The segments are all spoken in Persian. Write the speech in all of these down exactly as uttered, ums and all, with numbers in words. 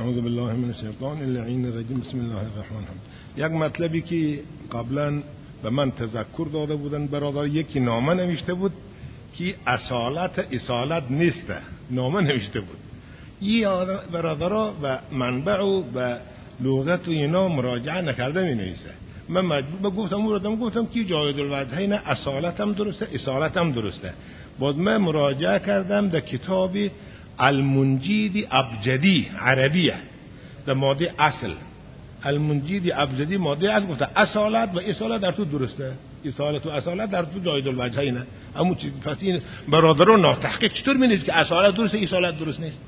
اعوذ بالله من الشیطان اللعین الرجیم. بسم الله الرحمن الرحیم. یک مطلبی که قبلا به من تذکر داده بودن برادر، یکی نامه نوشته بود که اصالت اصالت نیست، نامه نوشته بود. این برادرها و منبع و به لغت و اینا مراجعه نکرده می نویسه. من مجبور گفتم بردم گفتم که جاید الوجهین اصالت هم درسته اصالت هم درسته. باز من مراجعه کردم در کتاب المنجید ابجدی عربیه در ماده اصل. المنجید ابجدی ماده اصل گفته اصالت و اصالت در تو درسته، اصالت و اصالت در تو جاید الوجهینه. اما چیز پس این برادران ناتحقیق چطور می نیست که اصالت درسته اصالت درست نیست؟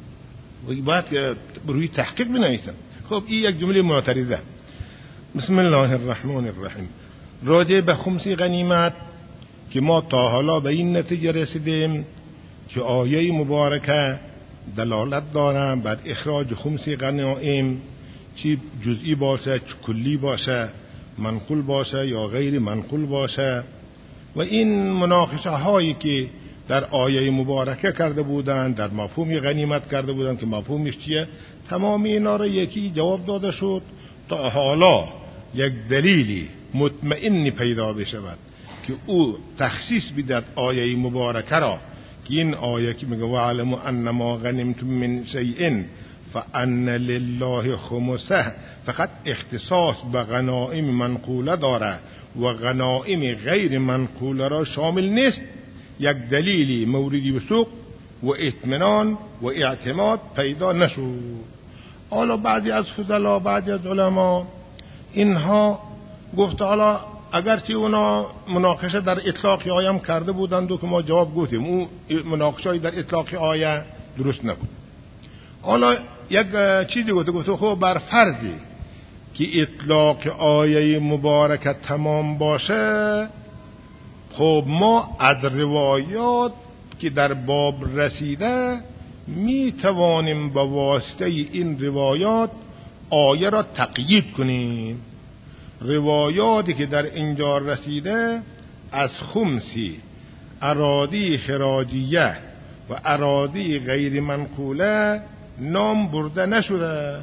و باید که روی تحقیق بنویسم. خب این یک جمله معترضه. بسم الله الرحمن الرحیم. راجع به خمس غنیمت که ما تا حالا به این نتیجه رسیدیم که آیه مبارکه دلالت داره بر اخراج خمس غنایم، چی جزئی باشه چی کلی باشه، منقول باشه یا غیر منقول باشه. و این مناقشه هایی که در آیه مبارکه کرده بودند در مفهوم غنیمت کرده بودند که مفهومش چیه، تمام اینا را یکی جواب داده شد تا حالا یک دلیلی مطمئنی پیدا بشود که او تخصیص بدهد آیه مبارکه را که این آیه که میگه وعلموا انما غنمتم من شیء فان لله خمسه فقط اختصاص به غنایم منقوله داره و غنایم غیر منقوله را شامل نیست. یک دلیلی موردی به سوق و اطمینان و اعتماد پیدا نشد. حالا بعضی از فضلا بعضی از علما اینها گفت حالا اگرچه اونا مناقشه در اطلاق آیه هم کرده بودند و که ما جواب گفتیم اون مناقشه در اطلاق آیه درست نبود. حالا یک چیزی گفته گفته خب بر فرضی که اطلاق آیه مبارکه تمام باشه، خب ما از روایات که در باب رسیده می توانیم با واسطه این روایات آیه را تقیید کنیم. روایاتی که در اینجا رسیده از خمسی اراضی خراجیه و اراضی غیر منقوله نام برده نشده.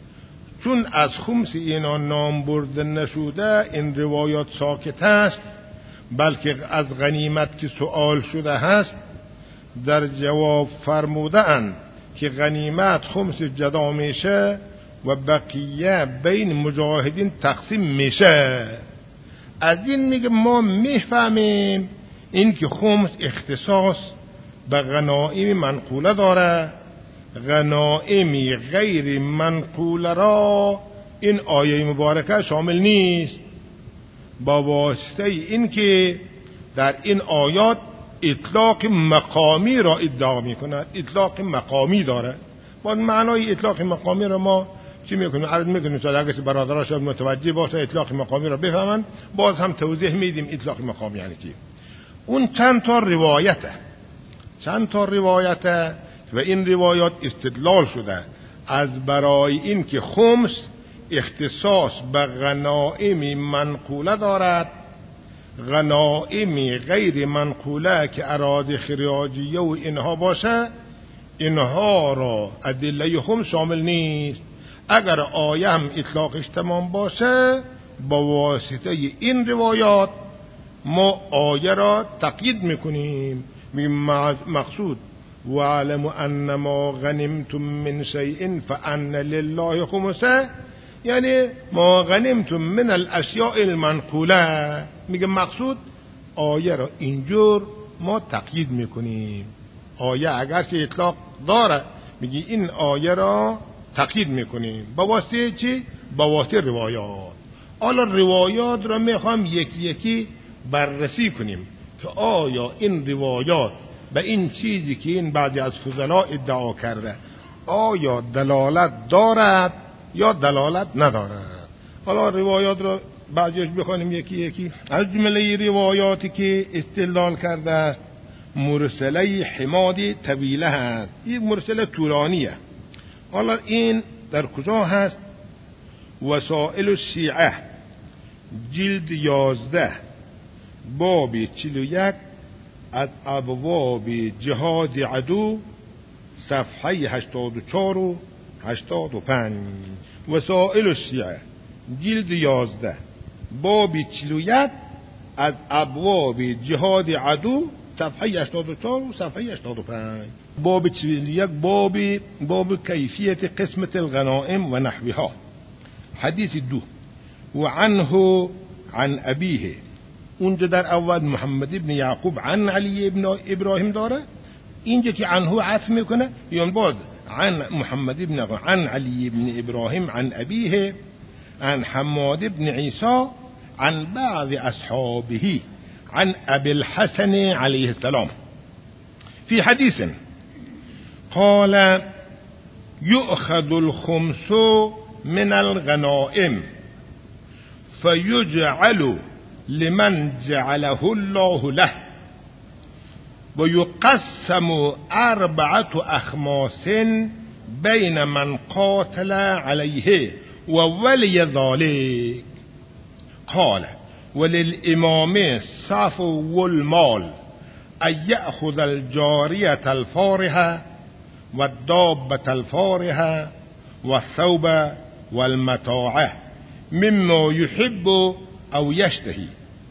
چون از خمس اینا نام برده نشده این روایات ساکت است، بلکه از غنیمت که سؤال شده هست در جواب فرموده اند که غنیمت خمس جدا میشه و بقیه بین مجاهدین تقسیم میشه. از این میگه ما میفهمیم این که خمس اختصاص به غنایم منقوله داره، غنایم غیر منقوله را این آیه مبارکه شامل نیست. با واسطه این که در این آیات اطلاق مقامی را ادعا میکند، اطلاق مقامی داره. با معنای اطلاق مقامی را ما چی میکنیم؟ عرض میکنیم تا اگه برادرها شاید متوجه باشه اطلاق مقامی را بفهمن، باز هم توضیح میدیم اطلاق مقامی یعنی چی. اون چند تا روایته چند تا روایته و این روایات استدلال شده از برای این که خمس اختصاص به غنایم منقوله دارد، غنایم غیر منقوله که اراضی خراجیه و اینها باشه اینها را ادله خمس شامل نیست. اگر آیه هم اطلاقش تمام باشه با واسطه این روایات ما آیه را تقیید میکنیم. مقصود وعلموا انما غنمتم من شیء فان لله خمسه، یعنی ما غنمتم من الاشیاء المنقوله. میگه مقصود آیه را اینجور ما تقیید میکنیم. آیه اگرچه اطلاق داره میگه این آیه را تقیید میکنیم با واسطه چی؟ با واسطه روایات. حالا روایات را میخوام یکی یکی بررسی کنیم که آیا این روایات به این چیزی که این بعضی از فضلا ادعا کرده آیا دلالت دارد یا دلالت ندارد. حالا روایات را بعضیش بخوانیم یکی یکی. از جمله روایاتی که استدلال کرده است مرسله حماد طویله هست. این مرسله طولانیه. حالا این در کجا هست؟ وسائل الشیعه جلد یازده باب چلو یک از ابواب جهاد عدو صفحه هشتاد و چار و هشتاد و پنج. وسائل الشیعه جلد یازده باب چهل و یک از ابواب جهاد عدو صفحه هشتاد و چهار و صفحه هشتاد و پنج. باب چهل و یک باب باب کیفیت قسمت الغنائم و نحوها. حدیث دو و عنه عن ابیه، اونجا در اول محمد ابن یعقوب عن علی ابن ابراهیم داره، اینجا که عنه عطف میکنه یون بعد عن محمد ابن عن علی ابن ابراهیم عن ابیه عن حماد ابن عیسی عن بعض اصحابه عن ابي الحسن عليه السلام في حديث قال يؤخذ الخمس من الغنائم فيجعل لمن جعله الله له ويقسم أربعة أخماس بين من قاتل عليه وولي ذلك. قال وللإمام صفو المال أن يأخذ الجارية الفارهة والدابة الفارهة والثوب والمتاع مما يحب أو يشتهي،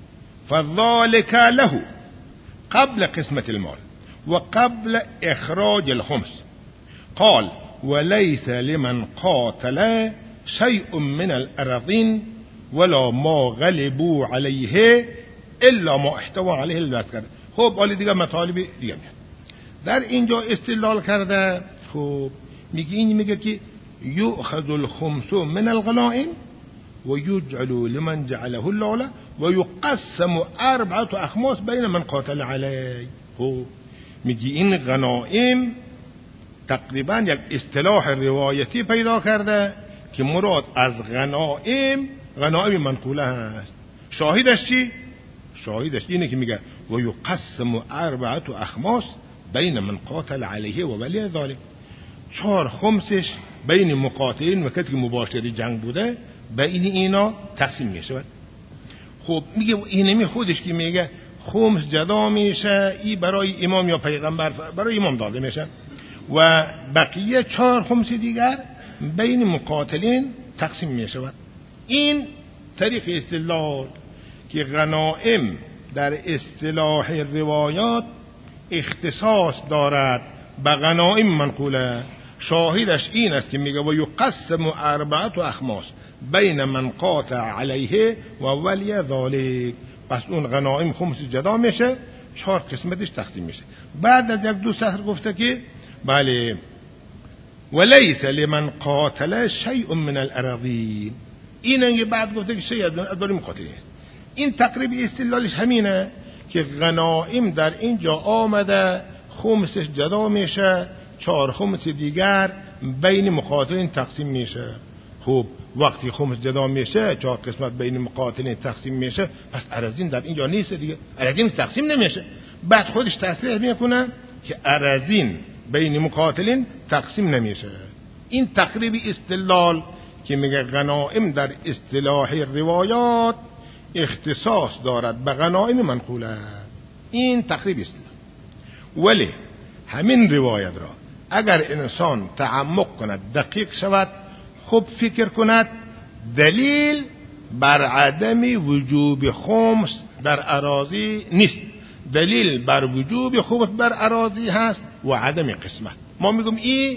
فذلك له قبل قسمة المال وقبل إخراج الخمس. قال وليس لمن قاتل شيء من الأراضين ولا ما غلبوا عليه الا ما احتوى عليه الذکر. خب حالا دیگه مطالب دیگه میاد در اینجا استدلال کرده. خب میگه این میگه که یؤخذ الخمس من الغنائم و یجعل لمن جعله الله له و یقسم اربعه اخماس بین من قاتل علیه. خب میگه این غنائم تقریبا یک اصطلاح روایتی پیدا کرده که مراد از غنائم غنائم منقوله هست. شاهدش چی؟ شاهدش اینه که میگه و یقسم اربعه اخماس بین من قاتل علیه و ولی ذلك، چهار خمسش بین مقاتلین و کسی که مباشر جنگ بوده بین اینا تقسیم میشه. خب میگه اینمی خودش که میگه خمس جدا میشه، ای برای امام یا پیغمبر برای امام داده میشه و بقیه چهار خمس دیگر بین مقاتلین تقسیم میشه. این طریق استدلال که غنائم در اصطلاح روایات اختصاص دارد به غنائم منقوله. شاهدش این است که میگه و یقسم اربعه اخماس بین من قاتل علیه و ولی ذالک، پس اون غنائم خمس جدا میشه، چهار قسمتش تقسیم میشه. بعد از یک دو سطر گفته که بله ولیس لمن قاتل شیء من الاراضین، این بعد گفته که شیء از داری مقاتلین. این تقریب استدلالش همینه که غنائم در اینجا آمده خمسش جدا میشه، چهار خمس دیگر بین مقاتلین تقسیم میشه. خب وقتی خمس جدا میشه، چهار قسمت بین مقاتلین تقسیم میشه، پس اراضین در اینجا نیست دیگه، اراضین تقسیم نمیشه. بعد خودش تصریح میکنه که اراضین بین مقاتلین تقسیم نمیشه. این تقریب استدلال که میگه غنائم در اصطلاح روایات اختصاص دارد به غنائم منقوله، این تقریب است. ولی همین روایت را اگر انسان تعمق کند، دقیق شود، خوب فکر کند، دلیل بر عدم وجوب خمس در اراضی نیست، دلیل بر وجوب خمس بر اراضی هست و عدم قسمت. ما میگم این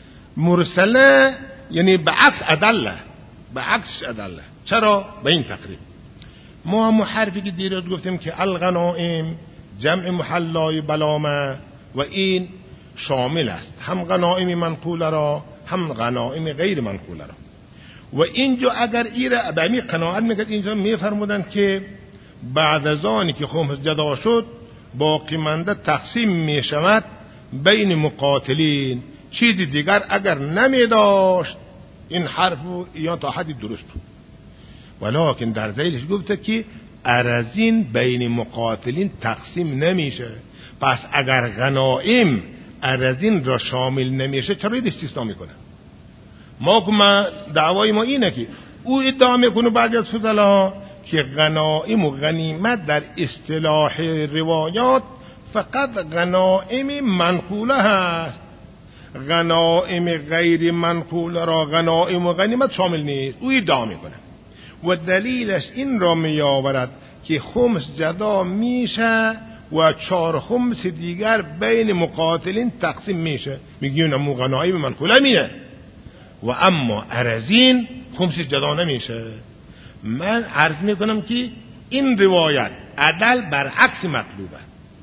مرسله، یعنی به عکس ادله، به عکس ادله. چرا؟ به این تقریب ما هم حرفی که دیروز گفتیم که الغنائم جمع محلای بلامه و این شامل است هم غنائم منقوله را هم غنائم غیر منقوله را. و اینجا اگر ایره به می قناعت میکرد، اینجا میفرمودن که بعد از آنی که خمس جدا شد باقی مانده تقسیم میشود بین مقاتلین، چیزی دیگر اگر نمی داشت. این حرف یا تا حدی درست بود، ولیکن در ذیلش گفته که اراضین بین مقاتلین تقسیم نمیشه. پس اگر غنائم اراضین را شامل نمیشه چرا این استثناء میکنه؟ ما ما دعوای ما اینه که او ادعا میکنه بعد از فضلا که غنائم و غنیمت در اصطلاح روایات فقط غنائم منقوله هست، غنائم غیر منقول را غنائم و غنیمت شامل نیست. او ادعا میکنه و دلیلش این را می آورد که خمس جدا میشه و چهار خمس دیگر بین مقاتلین تقسیم میشه. میگیم امو غنائم منقوله میه و اما ارزین خمس جدا نمیشه. من عرض میکنم که این روایت عدل برعکس مطلوبه.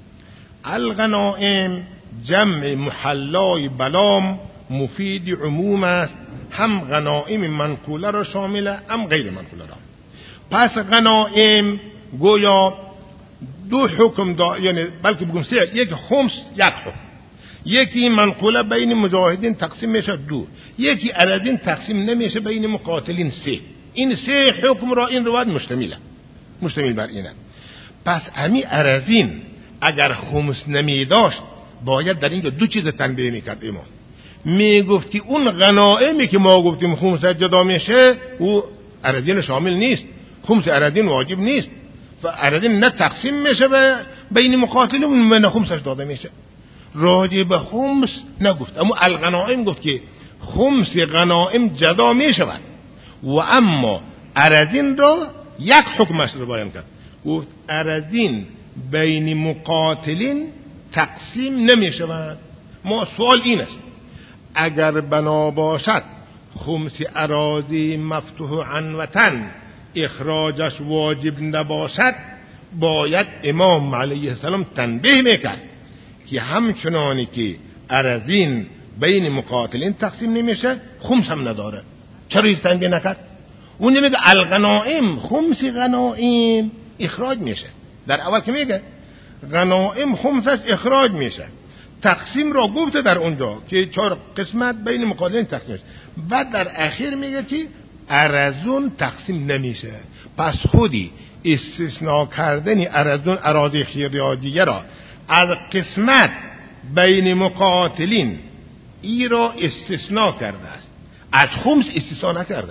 الغنائم جمع محلای بلام مفید عموم است، هم غنائم منقوله را شامله هم غیر منقوله را. پس غنائم گویا دو حکم دا، یعنی بلکه بگم سه، یک خمس یک حکم، یکی منقوله بین مجاهدین تقسیم میشه دو، یکی ارادین تقسیم نمیشه بین مقاتلین سه. این سه حکم را این روایت مشتمله، مشتمل بر اینه. پس امی ارادین اگر خمس نمی داشت باید در اینجا دو چیز تنبیه میکرد امام. میگفت که اون غنائمی که ما گفتیم خمس جدا میشه او ارادین شامل نیست، خمس ارادین واجب نیست و ارادین نه تقسیم میشه بین مقاتلین و نه خمسش داده میشه. راجع به خمس نگفت، اما الغنائم گفت که خمس غنائم جدا میشود و اما ارادین را یک حکمش رو بیان کرد. گفت ارادین بین مقاتلین تقسیم نمیشود. ما سوال این است اگر بنا باشد خمس اراضی مفتوح عن وطن اخراجش واجب نباشد، باید امام علیه السلام تنبیه میکرد که همچنانی که ارزین بین مقاتلین تقسیم نمیشه خمس هم نداره. چرا این تنبیه نکرد؟ اون نمیگه الغنائم خمس غنائم اخراج میشه. در اول که میگه غنائم خمسش اخراج میشه، تقسیم را گفته در اونجا که چهار قسمت بین مقاتلین تقسیم میشه، بعد در اخیر میگه که ارزون تقسیم نمیشه. پس خودی استثناء کردن ارزون اراضی خیریادیه را از قسمت بین مقاتلین ای را استثناء کرده است، از خمس استثناء نکرده.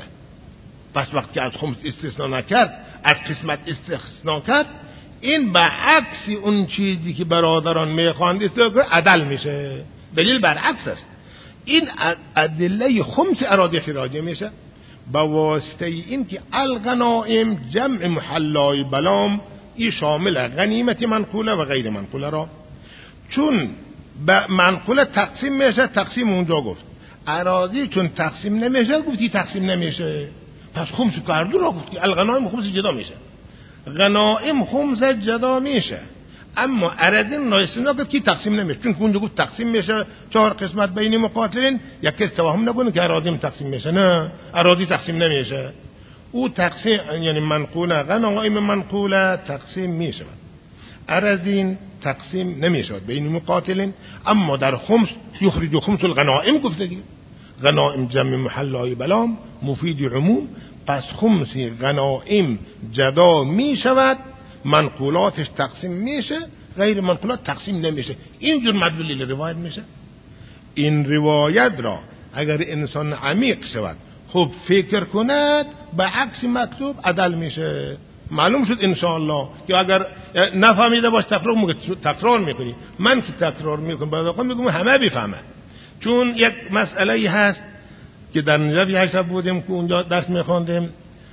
پس وقتی از خمس استثناء نکرد از قسمت استثناء کرد، این برعکس اون چیزی که برادران میخواند عدل میشه. دلیل برعکس است. این ادله خمس اراضی خیریادیه میشه با واسطه این که الغنائم جمع محلای بلام ای شامل غنیمت منقوله و غیر منقوله را. چون به منقوله تقسیم میشه، تقسیم اونجا گفت. اراضی چون تقسیم نمیشه گفتی تقسیم نمیشه، پس خمس کردو را گفت که الغنائم خمس جدا میشه، غنائم خمس جدا میشه، اما اراضین نایسینا گفت که تقسیم نمیشه. چون اونجا گفت تقسیم میشه چهار قسمت بین مقاتلین، یک کس توهم نکنه که اراضی تقسیم میشه. نه، اراضی تقسیم نمیشه. او تقسیم یعنی منقوله غنائم منقوله تقسیم میشه، ارزین تقسیم نمیشه بین مقاتلین. اما در خمس یخرج خمس الغنائم گفته دیگه، غنائم جمع محلای بلام مفید عموم. پس خمس غنائم جدا میشود، منقولاتش تقسیم میشه، غیر منقولات تقسیم نمیشه. اینجور مدلولی روایت میشه. این روایت را اگر انسان عمیق شود خب فکر کند به عکس مکتوب عدل میشه. معلوم شد انشاءالله که اگر نفهمیده باش تکرار میگه تکرار میکنی. من که تکرار میکنم بعد وقت میگم همه بفهمه. چون یک مسئله هست که در نجف یک بودیم که اونجا درس میخواندیم،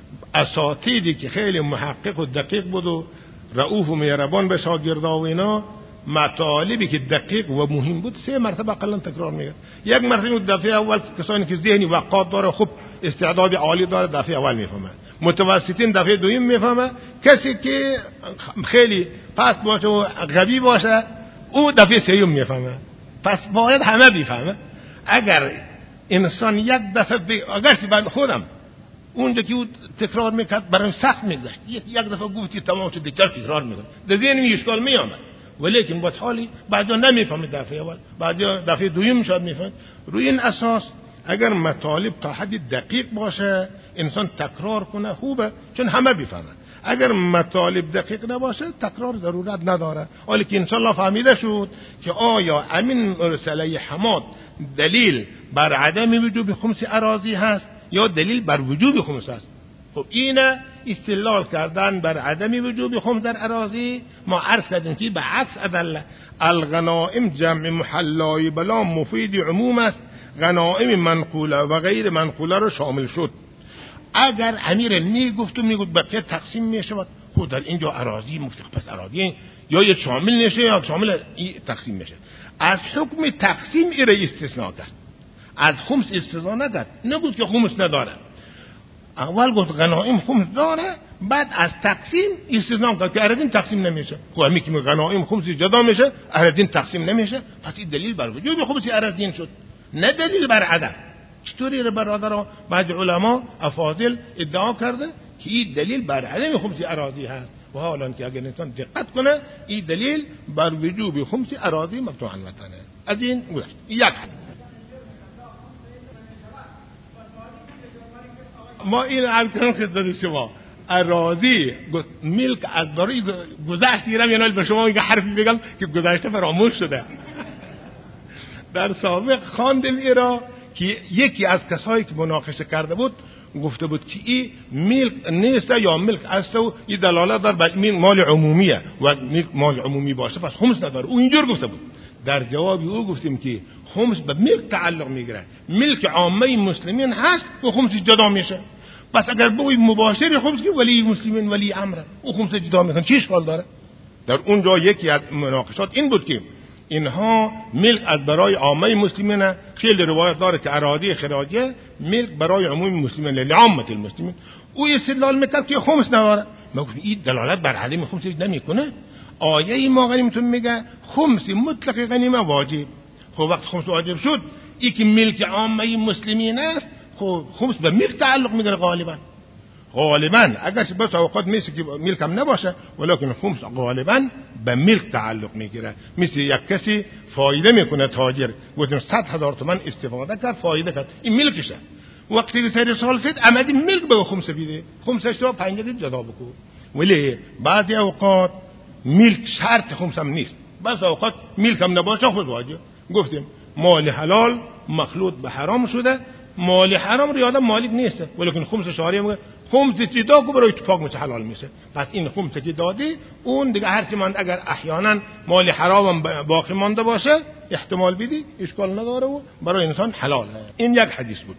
اساتیدی که خیلی محقق و دقیق بود و رؤوف و مهربان به شاگردا و اینا، مطالبی که دقیق و مهم بود سه مرتبه اقلا تکرار میگه. یک مرتبه دفعه اول کسانی که ذهنی وقات داره، خوب استعداد عالی داره، دفعه اول میفهمه. متوسطین دفعه دوم میفهمه. کسی که خیلی پست باشه و غبی باشه او دفعه سوم میفهمه. پس باید همه بفهمه. اگر انسان یک دفعه ب... اگر من خودم اونجا که او تکرار میکرد برای سخت میگذشت، یک یک دفعه گفتی تمام شد دیگر تکرار میکنه، در ذهن می اشکال میامد، ولیکن با حالی بعدا نمیفهمید دفعه اول، بعدا دفعه دوم شاید میفهمید. روی این اساس اگر مطالب تا حدی دقیق باشه انسان تکرار کنه خوبه، چون همه بفهمن. اگر مطالب دقیق نباشه تکرار ضرورت نداره. ولی که انشالله فهمیده شد که آیا امین مرسله حماد دلیل بر عدم وجوب خمس اراضی هست یا دلیل بر وجوب خمس هست. خب اینه استدلال کردن بر عدم وجوب خمس در اراضی ما عرض کردیم که به عکس ادله الغنائم جمع محلای بلا مفید عموم است، غنائم منقوله و غیر منقوله رو شامل شد. اگر امیر نی گفت و میگفت بقیه تقسیم میشود، خود در اینجا اراضی مفتخ پس اراضی یا یه شامل نشه یا شامل تقسیم میشه. از حکم تقسیم ایره استثناء کرد، از خمس استثناء نکرد. نگفت که خمس نداره، اول گفت غنائم خمس داره، بعد از تقسیم استثناء کرد که اراضی تقسیم نمیشه. خب همین که غنائم خمس جدا میشه، اراضی تقسیم نمیشه، پس این دلیل بر وجود خمس اراضی شد، نه دلیل بر عدم. چطوری برادرها بعض علما افاضل ادعا کرده که این دلیل بر عدم خمس اراضی هست، و حالا که اگر انسان دقت کنه این دلیل بر وجوب خمس اراضی مفتوحا وطنه. از این گذشت. یک ما این الان خدمت شما اراضی ملک از برای گذشت گیرم، یعنی به شما میگه حرفی بگم که گذشته فراموش شده. در سابق خواندیم ایرا که یکی از کسایی که مناقشه کرده بود گفته بود که این ملک نیست یا ملک است و این دلالت داره بر مال عمومیه و ملک مال عمومی باشه پس خمس نداره. او اینجور گفته بود. در جواب او گفتیم که خمس به ملک تعلق میگیره، ملک عامه مسلمین هست و خمس جدا میشه. پس اگر بگویید مباشر خمس که ولی مسلمین ولی امره، او خمس جدا میکنه، چی اشکال داره؟ در اونجا یکی از مناقشات این بود که اینها ملک از برای عامه مسلمین، خیلی روایت داره که اراضی خراجه ملک برای عموم مسلمین لعامه المسلمین. او استدلال میکرد که خمس نداره. ما گفتیم این دلالت بر عدم خمس نمیکنه. آیه ما غنیمتون میگه خمس مطلق غنیمه واجب. خب وقت خمس واجب شد، این که ملک عامه مسلمین است، خب خمس به ملک تعلق میگیره غالبا. غالبا اگر بس اوقات میشه که ملک هم نباشه، ولیکن خمس غالبا به ملک تعلق میگیره. مثل یک کسی فایده میکنه، تاجر گفتیم صد هزار تومان استفاده کرد، فایده کرد، این ملکشه. وقتی که سر سال شد عمدی ملک به خمس بیده، خمسش تو پنج جدا بکو. ولی بعضی اوقات ملک شرط خمس هم نیست، بعضی اوقات ملک هم نباشه خود واجب. گفتیم مال حلال مخلوط به حرام شده، مال حرام رو آدم مالک نیست، ولیکن خمس شهری میگه خمس جدا کو برای اتفاق میشه حلال میشه. پس این خمس که دادی اون دیگه هر چی من اگر احیانا مال حرام باقی مانده باشه احتمال بدی اشکال نداره و برای انسان حلاله. این یک حدیث بود.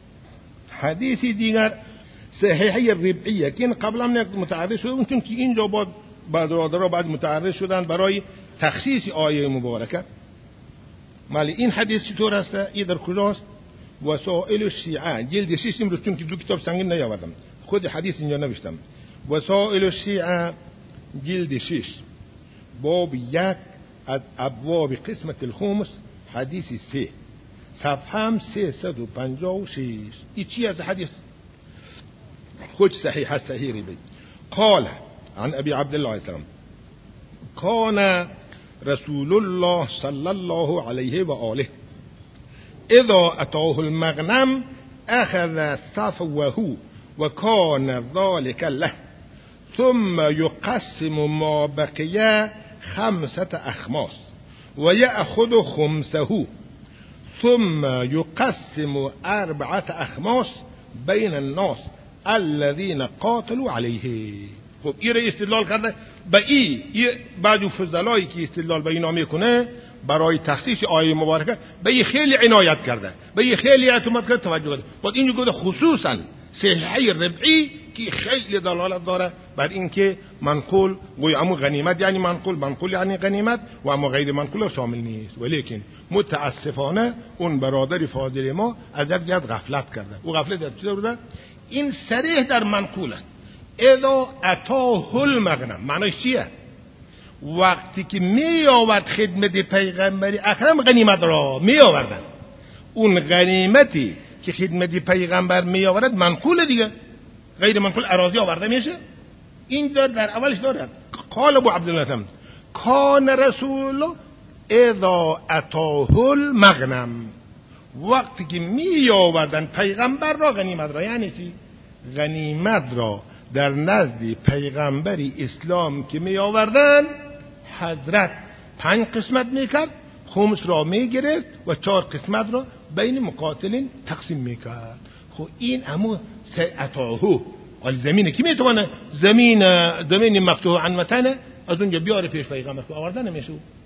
حدیثی دیگر صحیحه ربعیه که این قبلا متعرض شده، چون که اینجا بعد بعض را بعد متعرض شدن برای تخصیص آیه مبارکه. مالی این حدیث چطور است؟ این در کجاست؟ وسائل الشیعه جلد شش امروز، چون که دو کتاب سنگین نیاوردم، خود حدیث اینجا نوشتم. وسائل الشیعه جلد شش باب یک از ابواب قسمت الخمس حدیث سه صفحه سیصد و پنجاه و شش. این چی از حدیث؟ خود صحیح صحیح بی قال عن ابي عبد الله السلام كان رسول الله صلى الله عليه وآله اذا اتاه المغنم اخذ صفوه وكان ذلك له ثم يقسم ما بقي خمسة اخماس ويأخذ خمسه ثم يقسم أربعة أخماس بين الناس الذين قاتلوا عليه. خب این را استدلال کرده به این بعضی فضلایی که استدلال به اینا میکنه برای تخصیص آیه مبارکه به این خیلی عنایت کرده، به این خیلی اعتماد کرده، توجه کرده. بعد اینجا گفته خصوصا صحیحه ربعی که خیلی دلالت داره بر اینکه منقول گویا اما غنیمت یعنی منقول، منقول یعنی غنیمت و اما غیر منقول شامل نیست. ولیکن متاسفانه اون برادر فاضل ما از یک جهت غفلت کرده. او غفلت در چی بوده؟ این صریح در منقول است. اذا اتاه المغنم معنیش چیه؟ وقتی که می آورد خدمت پیغمبر اکرم غنیمت را می آوردن، اون غنیمتی که خدمت پیغمبر می آورد منقول دیگه، غیر منقول اراضی آورده میشه. این داد در اولش دارد. قال ابو عبدالله کان رسول اذا اتاه المغنم، وقتی که می آوردن پیغمبر را غنیمت را، یعنی چی؟ غنیمت را در نزد پیغمبری اسلام که می آوردن حضرت پنج قسمت میکرد، خمس را میگرفت و چهار قسمت را بین مقاتلین تقسیم میکرد. خب این همو سعتاهو ولی زمینه کی میتونه زمین زمین مفتوح عن وطنه از اونجا بیاره پیش پیغمبر که آورده نمیشه.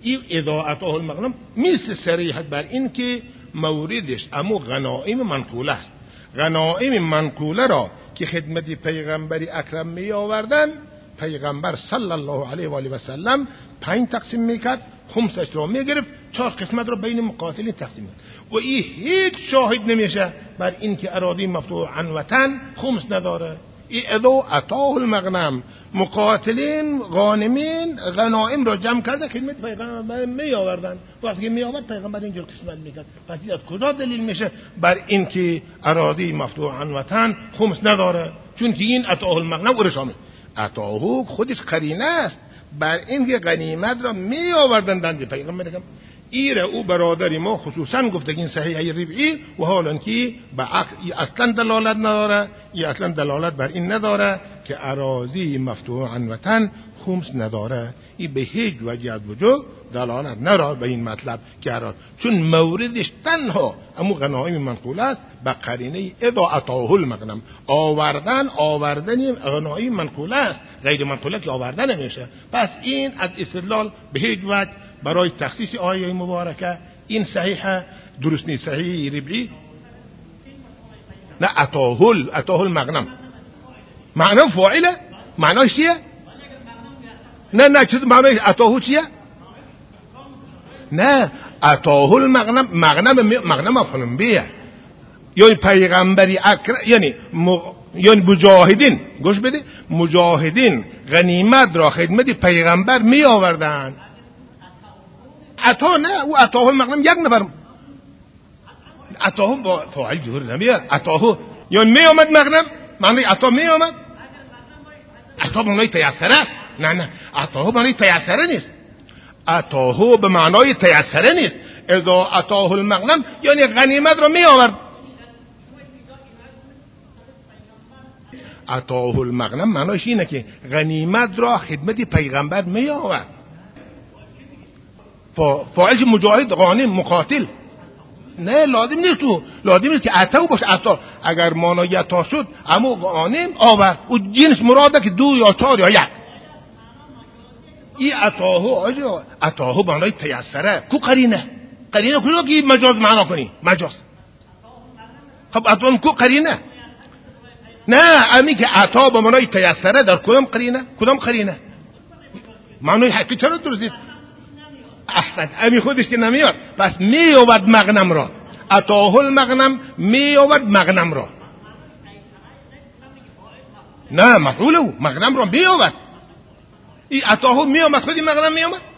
این اضاعته المغنم مثل صریحت بر این که موردش امو غنائم منقوله است. غنائم منقوله را که خدمت پیغمبر اکرم می آوردن، پیغمبر صلی الله علیه و آله و سلم پنج تقسیم میکرد، خمسش را میگرفت، چهار قسمت را بین مقاتلین تقسیم میکرد. و این هیچ شاهد نمیشه بر این که اراضی مفتوح عن وطن خمس نداره. این ادو عطاه المغنم، مقاتلین غانمین غنائم را جمع کرده خدمت پیغمبر می آوردن، وقتی می آورد پیغمبر اینجور قسمت میکرد. پس از کجا دلیل میشه بر این که اراضی مفتوح عن وطن خمس نداره؟ چون که این عطاه المغنم او شامل. عطاه خودش قرینه است بر این که غنیمت را می آوردن دند پیغمبر. ایره او برادری ما خصوصا گفته این صحیحه ربعی و حالا که به عقل اصلا دلالت نداره، ای اصلا دلالت بر این نداره که اراضی مفتوح عن وطن خمس نداره. این به هیچ وجه از وجود دلالت نداره به این مطلب که اراضی، چون موردش تنها امو غنایم منقوله است به قرینه اضاعته المغنم، آوردن آوردن غنایم منقوله است، غیر منقوله که آوردن نمیشه. پس این از استدلال به هیچ وجه برای تخصیص آیه مبارکه این صحیحه درست نیست. صحیح ربعی نه، عطاهل عطاهل مغنم معنی فاعله، معنیش چیه؟ نه نه چه معنی عطاهو چیه؟ نه عطاهل مغنم، مغنم مغنم مفعول به، یعنی پیغمبری اکرم، یعنی م... یعنی مجاهدین، گوش بده، مجاهدین غنیمت را خدمت پیغمبر می آوردن. عطا نه، او عطاه المغنم یک نفر، عطاه با فاعل جهور نمیاد، عطاه یعنی می آمد مغنم، معنی عطا می آمد، عطا به معنای تیسره است. نه نه عطاه به معنای تیسره نیست، عطاه به معنای تیسره نیست. اذا عطاه المغنم یعنی غنیمت را می آورد. عطاه المغنم معنیش اینه که غنیمت را خدمت پیغمبر می آورد. فاعل مجاهد غانم مقاتل نه لازم نیست، تو لازم نیست که عطا باشه. عطا اگر معنای عطا شد اما غانم آورد، او جنس مراده که دو یا چهار یا یک. این عطاهو آجا عطاهو معنای تیسره. کو قرینه؟ قرینه کجا که مجاز معنا کنی؟ مجاز. خب عطا کو قرینه؟ نه امی که عطا به معنای تیسره در کدام قرینه؟ کدام قرینه؟ معنای حقیقی چرا درست نیست؟ اصلا امی خودش که نمیاد. پس می آورد مغنم را، عطاه المغنم می آورد مغنم را. نه مفعول او مغنم را می آورد. این عطاه می آمد خودی مغنم می آمد.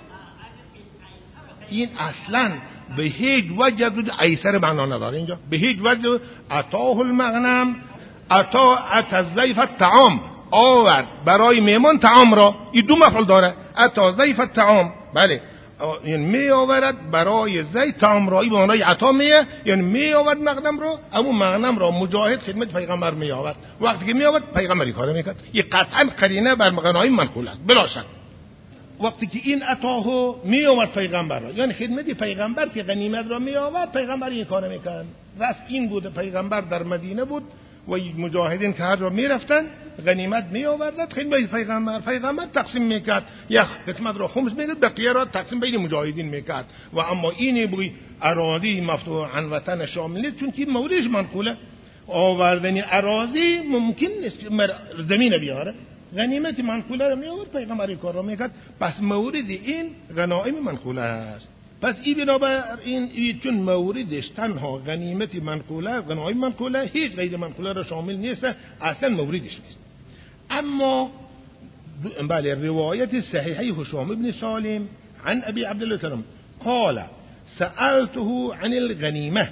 این اصلا به هیچ وجه ایسر معنا نداره اینجا. به هیچ وجه عطاه المغنم عطا عطا ضیف الطعام آورد برای میمون طعام را. این دو مفعول داره، عطا ضیف الطعام، بله، یعنی می آورد برای زید طعام را. این به معنای عطا میه، یعنی می آورد مغنم را، اما مغنم را مجاهد خدمت پیغمبر می آورد. وقتی که می آورد پیغمبری کار میکرد. این قطعا قرینه بر غنایم منقول است بلا شک. وقتی که این عطاهو می آورد پیغمبر را، یعنی خدمت پیغمبر که غنیمت را می آورد، پیغمبر این کار میکرد. راست این بود، پیغمبر در مدینه بود و مجاهدین که هر جا می رفتن غنیمت می آوردند خدمت پیغمبر، پیغمبر تقسیم میکرد، یک قسمت را خمس میکرد، بقیه را تقسیم بین مجاهدین میکرد. و اما این بوی اراضی مفتوح عن وطن شامل نیست، چون که موردش منقوله. آوردن اراضی ممکن نیست زمین بیاره، غنیمت منقوله را می آورد پیغمبر این کار را میکرد. پس مورد این غنایم منقوله است. پس این بنابر این, این چون موردش تنها غنیمت منقوله، غنایم منقوله، هیچ غیر منقوله را شامل نیست، اصلا موردش نیست. اما بله روایت صحیحه هشام بن سالم عن ابي عبد الله سلم قال سألته عن الغنیمه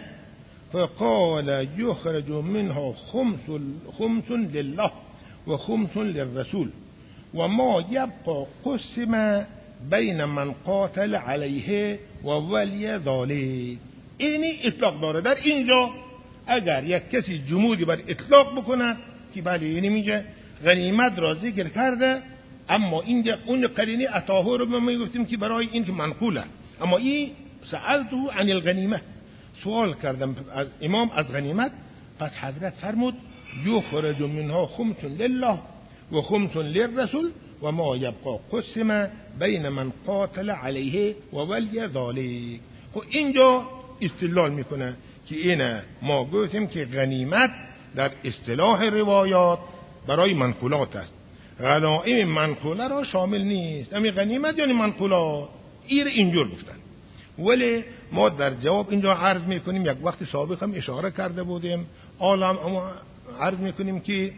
فقال يخرج منها خمس خمس لله و خمس للرسول و ما يبقى قسم بین من قاتل علیه و ولی ذالک. اینی اطلاق داره در اینجا. اگر یک کسی جمودی بر اطلاق بکنه که بله اینی میگه غنیمت را ذکر کرده، اما اینجا اون قرینه عطاه رو ما میگفتیم که برای این که منقوله. اما این سألته عن الغنیمه، سوال کردم از امام از غنیمت، پس حضرت فرمود یخرج منها خمس لله و خمس للرسول و ما یبقا قسم بین من قاتل علیه و ولی ذالک. خب اینجا استدلال میکنه که اینه ما گفتیم که غنیمت در اصطلاح روایات برای منقولات است، غنایم منقوله را شامل نیست. همین غنیمت یعنی منقولات، این اینجور گفتن. ولی ما در جواب اینجا عرض میکنیم، یک وقت سابق هم اشاره کرده بودیم، عالم اما عرض میکنیم که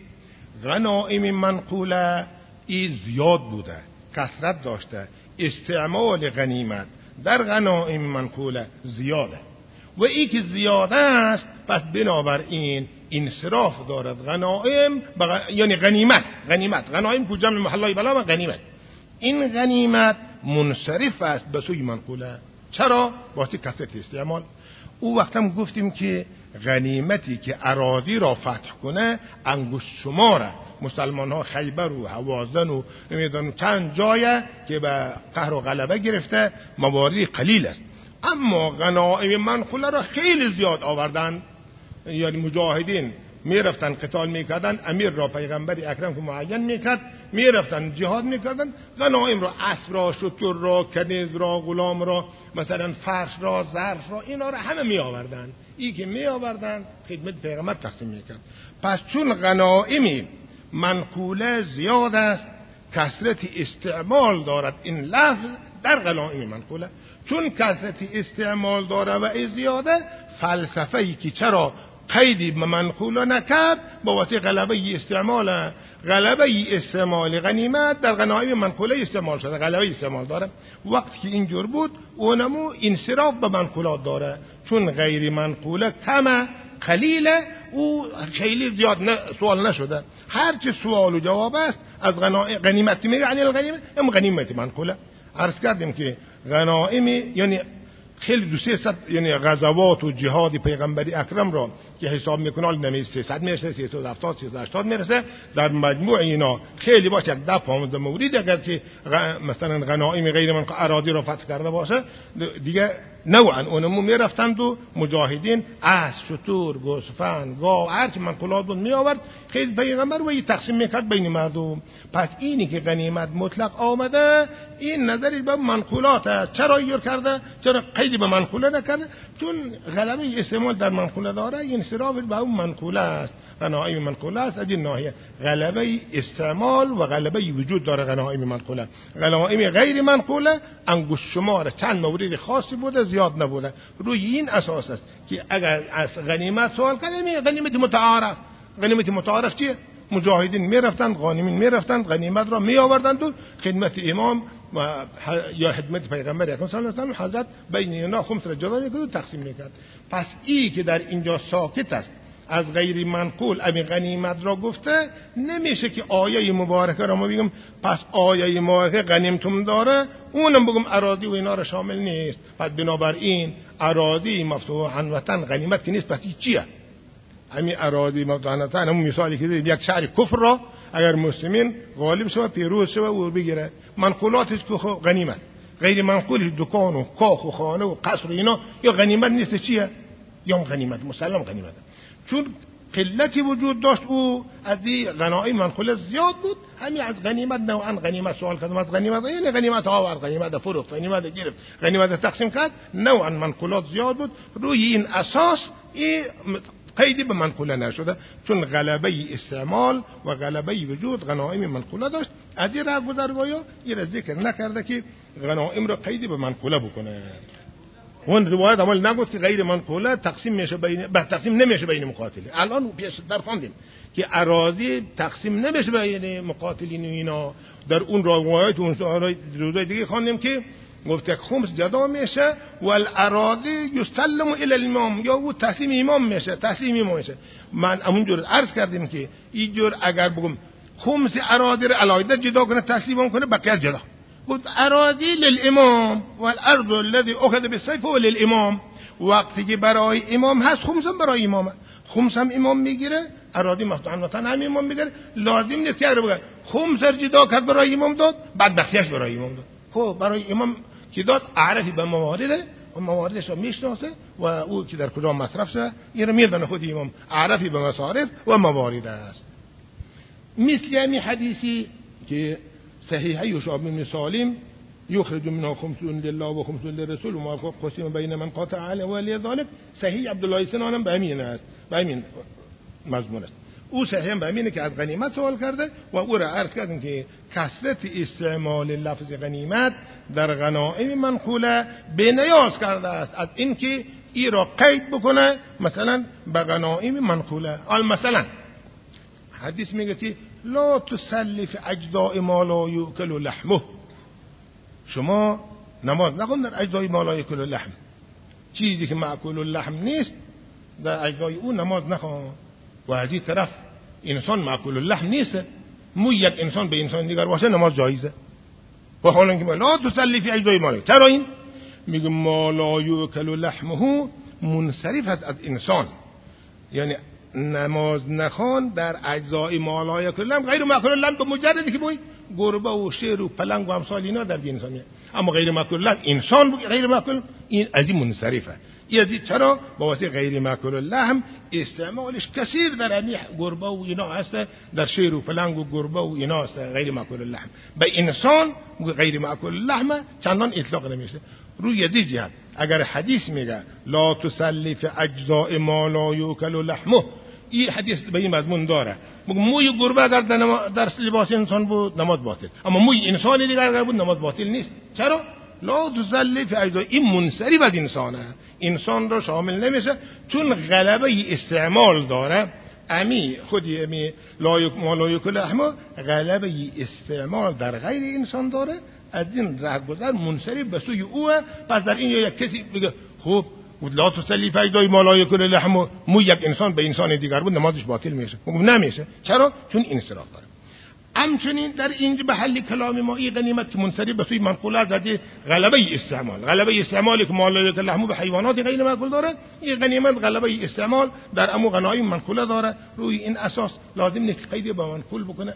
غنایم منقوله ای زیاد بوده، کثرت داشته، استعمال غنیمت در غنایم منقوله زیاده و ای که زیاده است، پس بنابراین انصراف دارد غنایم بغ... یعنی غنیمت غنیمت غنایم کو جمع محلای بلا و غنیمت، این غنیمت منصرف است به سوی منقوله. چرا؟ واسه کثرت استعمال. او وقت هم گفتیم که غنیمتی که اراضی را فتح کنه انگشت شماره، مسلمان ها خیبر و حوازن و نمیدونم چند جایه که به قهر و غلبه گرفته، مواردی قلیل است. اما غنایم منقوله را خیلی زیاد آوردن، یعنی مجاهدین میرفتن قتال میکردن، امیر را پیغمبر اکرم که معین میکرد، میرفتن جهاد میکردن، غنایم را اسب را، شتر را، کنیز را، غلام را، مثلا فرش را، ظرف را، اینا را همه می آوردن. این که می آوردن خدمت پیغمبر تقسیم میکرد. پس چون غنایم منقوله زیاد است، کثرت استعمال دارد این لفظ در غنایم منقوله، چون کثرت استعمال داره و ای زیاده، فلسفه ای که چرا قیدی به منقوله نکرد با واسه غلبه استعمال، غلبه استعمال غنیمت در غنایم منقوله استعمال شده، غلبه استعمال داره. وقتی که اینجور بود اونمو انصراف به منقولات داره، چون غیر منقوله کمه قلیله او خیلی زیاد سوال نشده. هر چه سوال و جواب است از غنیمت میگه، یعنی الغنیمت ام غنیمت منقوله. عرض کردیم که غنایم یعنی خیلی دو سه صد یعنی غزوات و جهاد پیغمبری اکرم را که حساب میکنه حال نمیشه سیصد میرسه، سیصد و هفتاد، سیصد و هشتاد میرسه، در مجموع اینا خیلی باشه ده پانزده مورد اگر که مثلا غنایم غیر من اراضی را فتح کرده باشه دیگه نوعا اونمو میرفتند و مجاهدین اسب، شتر، گوسفند، گاو، هر چی منقولات بود می آورد، خیلی پیغمبر و تقسیم میکرد بین مردم. پس اینی که غنیمت مطلق آمده این نظری به منقولات است. چرا اینجور کرده؟ چرا قیدی به منقوله نکرده؟ چون غلبه استعمال در منقوله داره، این انصراف به اون منقوله است، غنایم منقوله است. از این ناحیه غلبه استعمال و غلبه وجود داره غنایم منقوله. غنایم غیر منقوله انگشت شمار چند مورد خاصی بوده، زیاد نبوده. روی این اساس است که اگر از غنیمت سوال کنیم، غنیمت متعارف، غنیمت متعارف چیه؟ مجاهدین میرفتند، غانمین میرفتند، غنیمت را می آوردند و خدمت امام و یا خدمت پیغمبر اکرم صلی الله علیه و آله حضرت بین اینا خمس را جدا میکرد و تقسیم میکرد. پس ای که در اینجا ساکت است از غیر منقول ابی غنیمت را گفته، نمیشه که آیه مبارکه را ما بگم پس آیه مبارکه غنیمتون داره اونم بگم اراضی و اینا را شامل نیست. پس بنابراین اراضی مفتوحا وطن غنیمت که نیست، پس چیه؟ همین اراضی مفتوحا وطن، همون مثالی که یک شهر کفر را اگر مسلمین غالب شوه، پیروز شوه و بگیره، منقولاتش که غنیمت، غیر منقولش دکان و کاخ و خانه و قصر اینا یا غنیمت نیست، چیه؟ یا غنیمت مسلم غنیمت. چون قلتی وجود داشت او از این غنایم منقوله زیاد بود، همین از غنیمت نوعا غنیمت سوال کردم، از غنیمت یعنی غنیمت آورد، غنیمت فروخت، غنیمت گرفت، غنیمت تقسیم کرد، نوعا منقولات زیاد بود. روی این اساس این قیدی به منقوله نشده، چون غلبه استعمال و غلبه وجود غنایم منقوله داشت. از این راه گذرگایا این را ذکر نکرده که غنایم را قیدی به منقوله بکنه. اون روایت عمل نگفت که غیر منقوله تقسیم میشه بین به تقسیم نمیشه بین مقاتلین. الان پیش در خوندیم که اراضی تقسیم نمیشه بین مقاتلین و اینا. در اون روایت اون روزای دیگه خوندیم که گفت یک خمس جدا میشه و الاراضی یسلم الی الامام، یا او تسلیم امام میشه، تسلیم امام میشه. من همونجور عرض کردیم که اینجور اگر بگم خمس اراضی رو علایده جدا کنه تسلیم کنه بقیه جدا، گفت اراضی للامام و الارض الذي اخذ بالسيف هو للامام. وقتی که برای امام هست خمس هم برای امامه، خمس هم امام میگیره، اراضی مفتوحا وطن هم امام میگیره. لازم نیست که بگه خمس جدا کرد برای امام داد بعد بقیه‌اش برای امام داد. خب برای امام که داد عرفی به موارده و مواردش رو میشناسه و او که در کجا مصرف شه این رو میدونه خود امام، عرفی به مصارف و موارد است. مثل همین حدیثی که صحیحه یشاب بن سالم یخرج منها خمسون لله و خمسون للرسول و ما قسم بین من قاطع علی ولی ذلك. صحیح عبدالله سنان هم به همین است، به همین مضمون است. او صحیح هم به همینه که از غنیمت سوال کرده و او را عرض کردیم که کثرت استعمال لفظ غنیمت در غنایم منقوله به نیاز کرده است از اینکه ای را قید بکنه مثلا به غنایم منقوله. حال مثلا حدیث میگه که لا تصلی فی اجزاء ما لا یؤکل لحمه، شما نماز نخون در اجزای ما لا یؤکل لحم، چیزی که مأکول لحم نیست در اجزای او نماز نخون. و از این طرف انسان مأکول لحم نیست، مو یک انسان به انسان دیگر باشه نماز جایزه. و حالا که لا تصلی فی اجزای ما لا، چرا این میگه ما لا یؤکل لحمه منصرف است از انسان، یعنی نماز نخوان در اجزای ما لا یؤکل لحم غیر مأکول لحم به مجردی که بوی گربه و شیر و پلنگ و امثال اینا در دین انسان، اما غیر مأکول لحم انسان بوی غیر مأکول، این از این منصرفه. این چرا با واسه غیر مأکول لحم استعمالش کثیر در امی گربه و اینا هست، در شیر و پلنگ و گربه و اینا هست غیر مأکول لحم. به انسان غیر مأکول لحم چندان اطلاق نمیشه. روی دی جهت اگر حدیث میگه لا تصلی فی اجزاء ما لا یؤکل لحمه، این حدیث به این مضمون داره. موی گربه اگر در لباس انسان بود نماز باطل، اما موی انسان دیگر اگر بود نماز باطل نیست. چرا؟ لا تصلی فی اجزاء، این منصرف از انسانه، انسان را شامل نمیشه چون غلبه استعمال داره. امی خودی امی لا یؤکل لحمه غلبه استعمال در غیر انسان داره، از این رهگذر منصرف به سوی اوه. پس در این یک کسی بگه خب لا تصلی فی اجزاء ما لا یؤکل لحمه، مو یک انسان به انسان دیگر بود نمازش باطل میشه؟ میگم نمیشه. چرا؟ چون انصراف داره. همچنین در اینجا به حل کلام ما این غنیمت که منصرف به سوی منقولات زدی غلبه استعمال، غلبه استعمالی که ما لا یؤکل لحمه به حیوانات غیر مأکول داره، این غنیمت غلبه استعمال در امو غنایم منقوله داره. روی این اساس لازم نیست قیدی به منقول بکنه.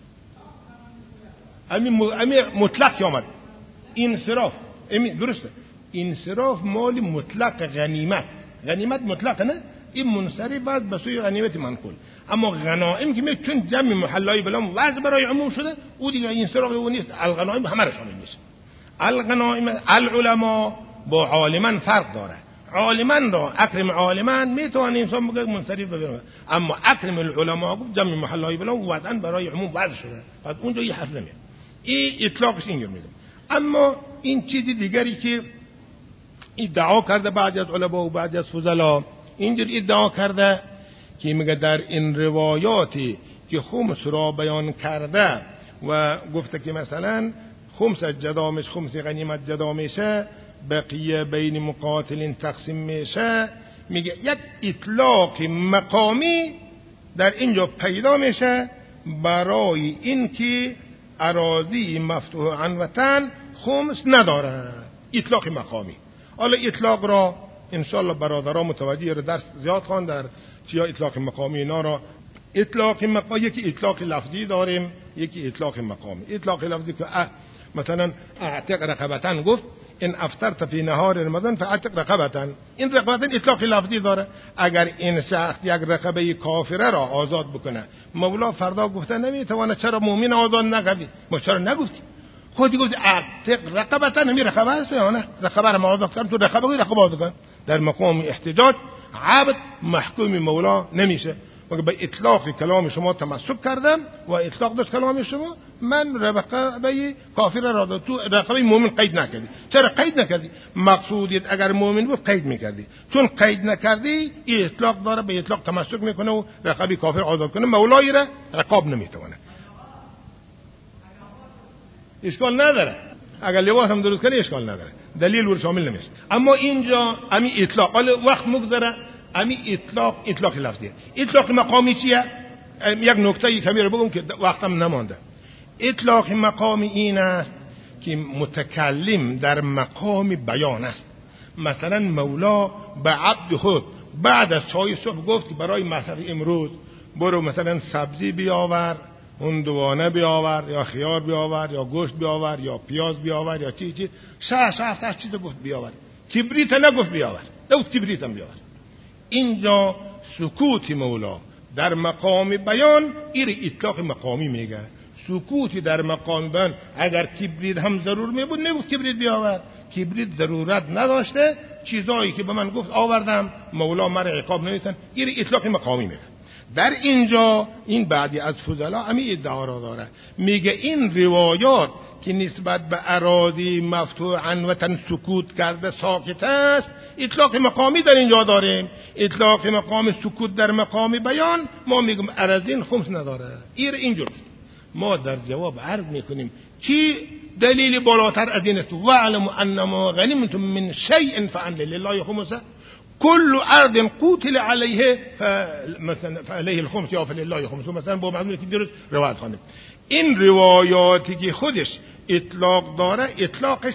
امی امی مطلق آمد انصراف، امی درسته انصراف مال مطلق غنیمت، غنیمت مطلق نه، این منصرف است به سوی غنیمت منقول. اما غنایم که می چون جمع محلای بلام وضع برای عموم شده، او دیگه انصراف او نیست، الغنایم همه را شامل میشه. الغنایم العلماء با عالمان فرق داره. عالمان را اکرم عالمان میتونه انسان بگه منصرف بگه، اما اکرم العلماء جمع محلای بلام وضعا برای عموم وضع شده، پس اونجا یه حرف نمیاد. این اطلاقش اینجور میگم. اما این چیز دیگری که ادعا کرده بعضی از علما و بعضی از فضلا، اینجور ادعا کرده که میگه در این روایاتی که خمس را بیان کرده و گفته که مثلا خمس جدامش خمس غنیمت جدا میشه، بقیه بین مقاتلین تقسیم میشه، میگه یک اطلاق مقامی در اینجا پیدا میشه برای اینکه اراضی مفتوح عن وطن خمس نداره، اطلاق مقامی. حالا اطلاق را انشاءالله برادران متوجه رو درس زیاد خوان در چیا اطلاق مقامی اینا را. اطلاق مقامی یکی اطلاق لفظی داریم، یکی اطلاق مقامی. اطلاق لفظی که مثلا اعتق رقبتن گفت ان افطرت فی نهار رمضان فاعتق رقبتن، این رقبتن اطلاق لفظی داره. اگر این شخص یک رقبه کافره را آزاد بکنه، مولا فردا گفته نمیتونه چرا مؤمن آزاد نکردی؟ ما چرا نگفتی؟ خودی گفت اعتق رقبتن، همین رقبه هست یا نه؟ رقبه را آزاد کن، تو رقبه رقبه آزاد کن. در مقام احتجاج عبد محکوم مولا نمیشه. مگه به اطلاق کلام شما تمسک کردم و اطلاق داشت کلام شما، من رقبه کافر را داد، تو رقبه مؤمن قید نکردی. چرا قید نکردی؟ مقصودیت اگر مؤمن بود قید میکردی، چون قید نکردی این اطلاق داره، به اطلاق تمسک میکنه و رقبه کافر آزاد کنه، مولای را رقاب نمیتونه. اشکال نداره، اگر لباس هم درست کنی اشکال نداره، دلیل ور شامل نمیشه. اما اینجا امی اطلاق حالا وقت مگذره، امی اطلاق اطلاق لفظیه. اطلاق مقامی چیه؟ یک نکته کمی رو بگم که وقتم نمانده. اطلاق مقامی این است که متکلم در مقام بیان است. مثلا مولا به عبد خود بعد از چای صبح گفت که برای مصرف امروز برو مثلا سبزی بیاور، هندوانه بیاور یا خیار بیاور یا گوشت بیاور یا پیاز بیاور یا چی چی، شه شه شه چیز گفت بیاور، کبریت نگفت بیاور، نگفت کبریت هم بیاور. اینجا سکوت مولا در مقام بیان این اطلاق مقامی میگه. سکوتی در مقام بیان. اگر کبریت هم ضرور می بود نگفت کبریت بیاورد، کبریت ضرورت نداشته، چیزایی که به من گفت آوردم، مولا مرا عقاب نمیتن. این اطلاق مقامی میگه. در اینجا این بعدی از فضلا امی ادعا را داره، میگه این روایات که نسبت به اراضی مفتوحا و تن سکوت کرده ساکت است، اطلاق مقامی در اینجا داریم. اطلاق مقام سکوت در مقام بیان، ما میگم اراضین خمس نداره. این اینجوریست. ما در جواب عرض میکنیم چی دلیل بالاتر از این است؟ وعلم انما غنیمتم من شیء فان لله خمسه كل ارض قتل عليه مثلا فعليه الخمس یا فلله خمس، مثلا با معنی که درست روایت خوانیم. این روایاتی که خودش اطلاق داره، اطلاقش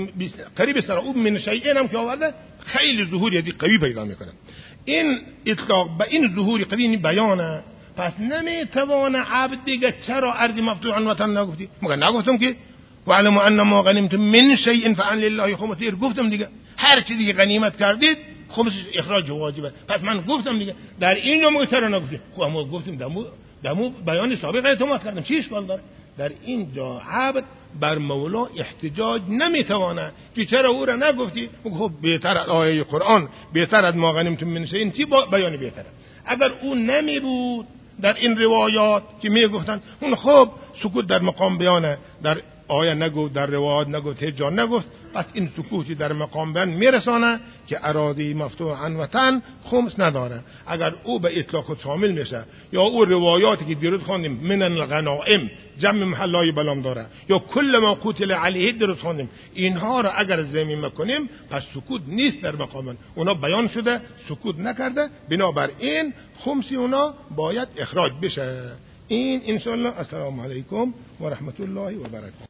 قریب سر او من شیء هم که آورده خیلی ظهوری قوی پیدا میکنه. این اطلاق به این ظهوری قوی بیانه، پس نمیتوانه عبد دیگه چرا ارض مفتوحا و تن نگفتی؟ مگه نگفتم که وعلم انما غنیمتم من شیء فان لله خمس؟ گفتم دیگه هر چی دیگه غنیمت کردید خمسش اخراج واجبه. پس من گفتم دیگه در اینجا ما چرا نگفتیم؟ خب ما گفتیم دمو دمو بیان سابق اعتماد کردم، چی اشکال داره؟ در اینجا عبد بر مولا احتجاج نمیتوانه که چرا او را نگفتی. خب بهتر از آیه قرآن، بهتر از ما غنیمتم من شیء، چی بیان بهتره؟ اگر او نمی بود در این روایات که میگفتن اون خب سکوت در مقام بیانه، در آیه نگفت، در روایات نگفت، هیچ جا نگفت، پس این سکوتی در مقام بیان میرسانه که اراضی مفتوحا و تن خمس نداره. اگر او به اطلاق شامل میشه، یا او روایاتی که دیروز خواندیم من الغنائم جمع محلای بلام داره، یا کل ما قتل علیه دیروز خواندیم، اینها را اگر ضمیم میکنیم پس سکوت نیست در مقام، اونا بیان شده، سکوت نکرده، بنابراین خمسی اونا باید اخراج بشه. این ان شاء الله. السلام علیکم و رحمت الله و برکاته.